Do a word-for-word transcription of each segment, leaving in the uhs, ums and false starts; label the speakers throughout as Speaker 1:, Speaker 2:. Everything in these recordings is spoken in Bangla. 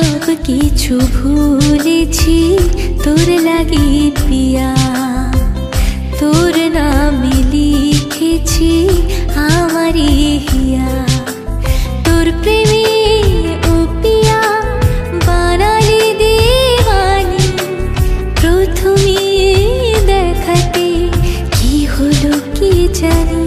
Speaker 1: সব কিছু ভুলেছি তোর লাগি পিয়া, তোর নামে লিখেছি আমারি হিয়া। তোর প্রেমে ও পিয়া বানালি দিওয়ানি, প্রথমে দেখাতে কি হলো কি জানি।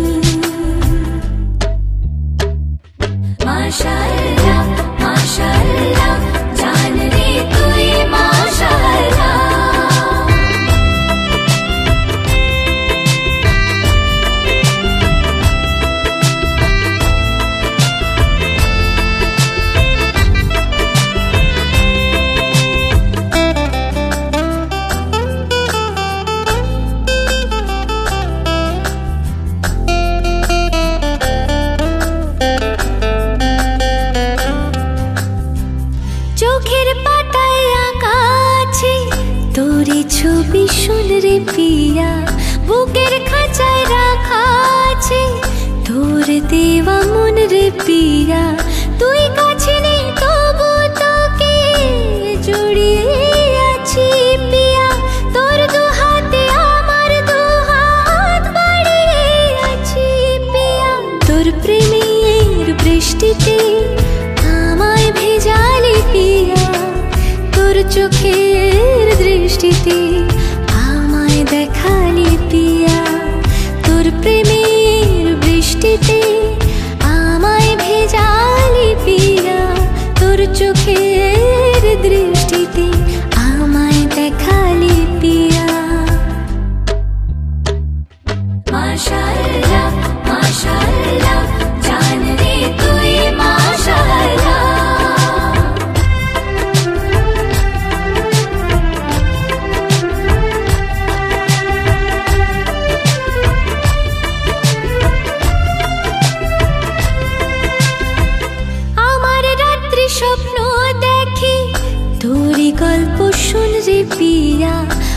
Speaker 1: মাশাআল্লাহ মাশাআল্লাহ জান রে তুই মাশাআল্লাহ। চোখের পাতায় আঁকা আছে তোরে ছবি শুন রে পিয়া, বুকের খাঁচায় রাখা আছে তোর দেওয়া মন রে পিয়া। তুই কাছে নেই তবু তোকে জড়িয়ে আছি পিয়া, তোর দু হাতে আমার দু হাত বাড়িয়ে আছি পিয়া। তোর প্রেমের বৃষ্টিতে আমায় ভেজালি পিয়া, তোর চোখের দৃষ্টিতে আমায় দেখালি পিয়া। তোর প্রেমের বৃষ্টিতে আমায় ভেজালি পিয়া, তোর চোখের দৃষ্টিতে আমায় দেখালি পিয়া। মাশাআল্লাহ মাশাআল্লাহ জান রে তুই মাশাআল্লাহ। স্বপ্ন দেখি তোরই গল্প শুন রে পিয়া,